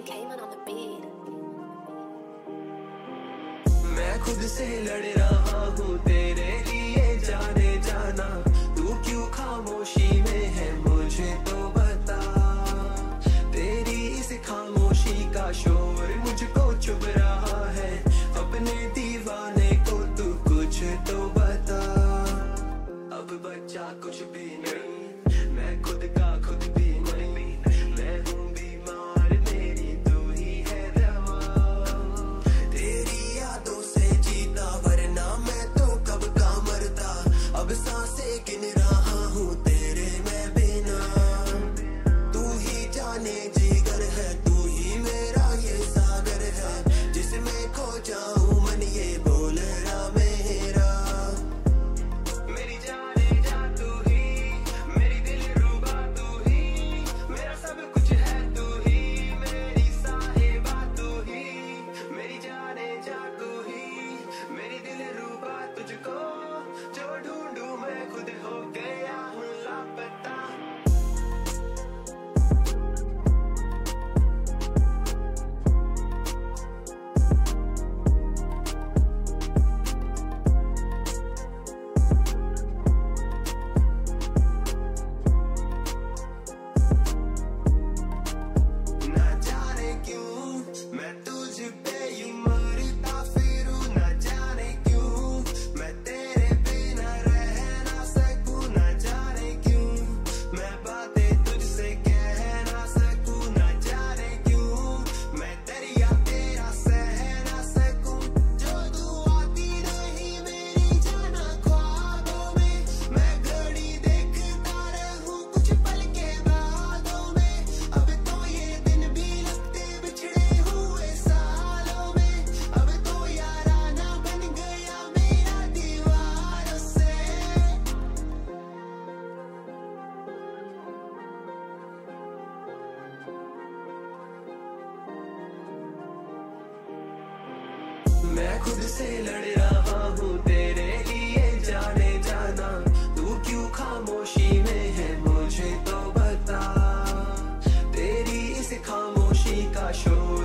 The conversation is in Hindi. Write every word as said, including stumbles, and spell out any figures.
Cayman on the beat. मैं खुद से लड़ रहा हूँ तेरे लिए जाने जाना, तू क्यों खामोशी में है मुझे तो बता। तेरी इस खामोशी का शोर मुझको चुभ रहा है, अपने दीवाने को तू कुछ तो बता। अब बच्चा कुछ भी नहीं, मैं खुद का खुद भी नहीं, मैं हूँ बीमार मेरी तू ही है दवा। तेरी यादों से जीता वरना मैं तो कब का मरता, अब सांसें गिन रहा हूँ तेरे मैं बिना। तू ही जाने जिगर है, तू ही मेरा ये सागर है, जिसमें खो जाऊं मन ये बोल रहा मेरा। मेरी जाने जा तू ही, मेरी दिल रुबा तू ही, मेरा सब कुछ है तू ही, मेरी साहिबा तू ही। मेरी जाने जा तू ही, मेरी दिल रुबा तुझको, जो ढूंढूं मैं खुद हो गया हूँ लापता। ना जाने क्यों मैं तुझ पे यूं मरता फिरूं, ना जाने क्यों मैं तेरे बिना रह ना सकूं, ना जाने क्यों मैं बातें तुझसे कह ना सकूं, ना जाने क्यों मैं दरिया तेरा सह ना सकूं। जो तू आती नहीं मेरी जाना ख्वाबों में, मैं घड़ी देखता रहूं कुछ पल के बादों में। अब तो ये दिन भी लगते बिछड़े हुए सालों में, अब तो याराना बन गया मेरा दीवारों से। मैं खुद से लड़ रहा हूँ तेरे लिए जाने जाना, तू क्यों खामोशी में है मुझे तो बता। तेरी इस खामोशी का शोर